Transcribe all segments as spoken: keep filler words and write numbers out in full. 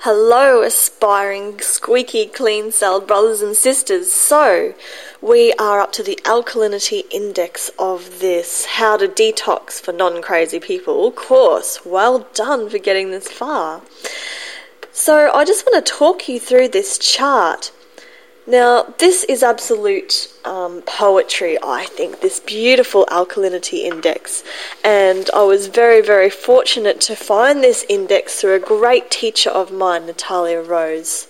Hello, aspiring, squeaky, clean-celled brothers and sisters. So, we are up to the alkalinity index of this How to Detox for Non-Crazy People course. Well done for getting this far. So, I just want to talk you through this chart. Now, this is absolute um, poetry, I think, this beautiful alkalinity index. And I was very, very fortunate to find this index through a great teacher of mine, Natalia Rose.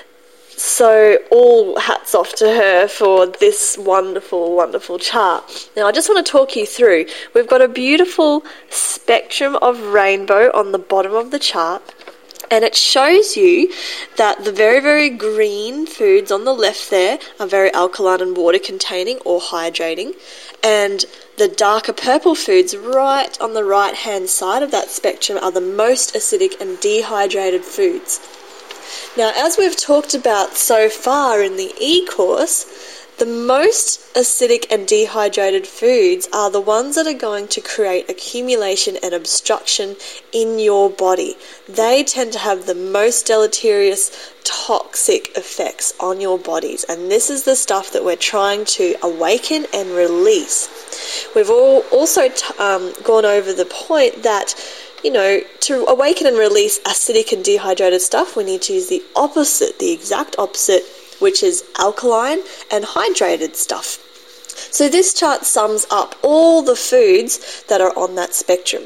So, all hats off to her for this wonderful, wonderful chart. Now, I just want to talk you through. We've got a beautiful spectrum of rainbow on the bottom of the chart. And it shows you that the very, very green foods on the left there are very alkaline and water containing or hydrating. And the darker purple foods right on the right hand side of that spectrum are the most acidic and dehydrated foods. Now, as we've talked about so far in the e-course, the most acidic and dehydrated foods are the ones that are going to create accumulation and obstruction in your body. They tend to have the most deleterious, toxic effects on your bodies, and this is the stuff that we're trying to awaken and release. We've all also t- um, gone over the point that, you know, to awaken and release acidic and dehydrated stuff, we need to use the opposite, the exact opposite, which is alkaline and hydrated stuff. So this chart sums up all the foods that are on that spectrum.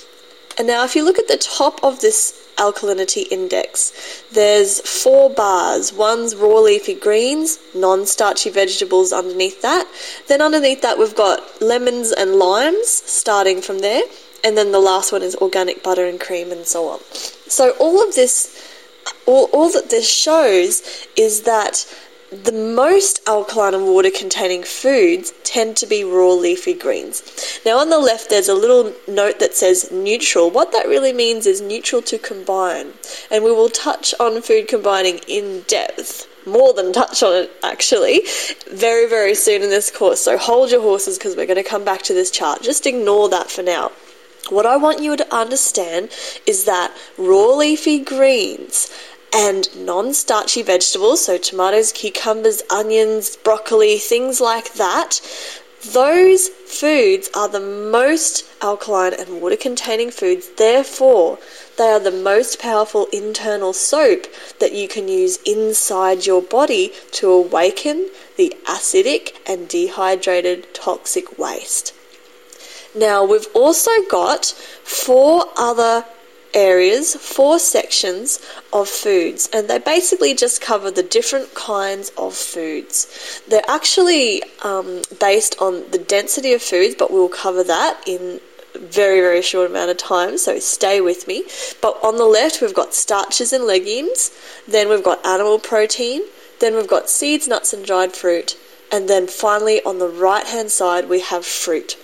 And now if you look at the top of this alkalinity index, there's four bars. One's raw leafy greens, non-starchy vegetables underneath that. Then underneath that we've got lemons and limes starting from there. And then the last one is organic butter and cream and so on. So all of this All, all that this shows is that the most alkaline and water containing foods tend to be raw leafy greens. Now on the left there's a little note that says neutral. What that really means is neutral to combine, and we will touch on food combining in depth, more than touch on it actually, very very soon in this course. So hold your horses because we're going to come back to this chart. Just ignore that for now. What I want you to understand is that raw leafy greens and non-starchy vegetables, so tomatoes, cucumbers, onions, broccoli, things like that, those foods are the most alkaline and water-containing foods. Therefore, they are the most powerful internal soap that you can use inside your body to awaken the acidic and dehydrated toxic waste. Now, we've also got four other areas, four sections of foods, and they basically just cover the different kinds of foods. They're actually um, based on the density of foods, but we'll cover that in a very, very short amount of time, so stay with me. But on the left, we've got starches and legumes, then we've got animal protein, then we've got seeds, nuts, and dried fruit, and then finally on the right-hand side, we have fruit.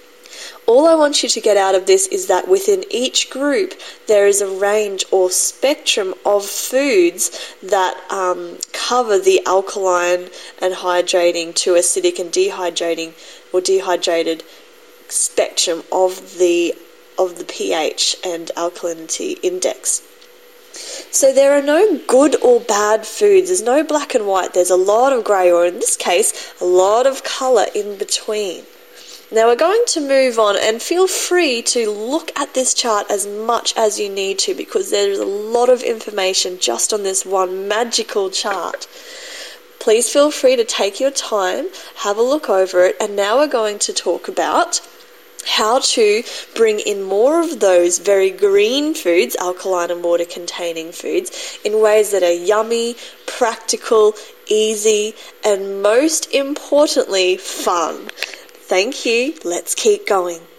All I want you to get out of this is that within each group there is a range or spectrum of foods that um, cover the alkaline and hydrating to acidic and dehydrating or dehydrated spectrum of the of the pH and alkalinity index. So there are no good or bad foods. There's no black and white. There's a lot of grey, or in this case, a lot of colour in between. Now we're going to move on, and feel free to look at this chart as much as you need to, because there's a lot of information just on this one magical chart. Please feel free to take your time, have a look over it, and now we're going to talk about how to bring in more of those very green foods, alkaline and water containing foods, in ways that are yummy, practical, easy, and most importantly, fun. Thank you. Let's keep going.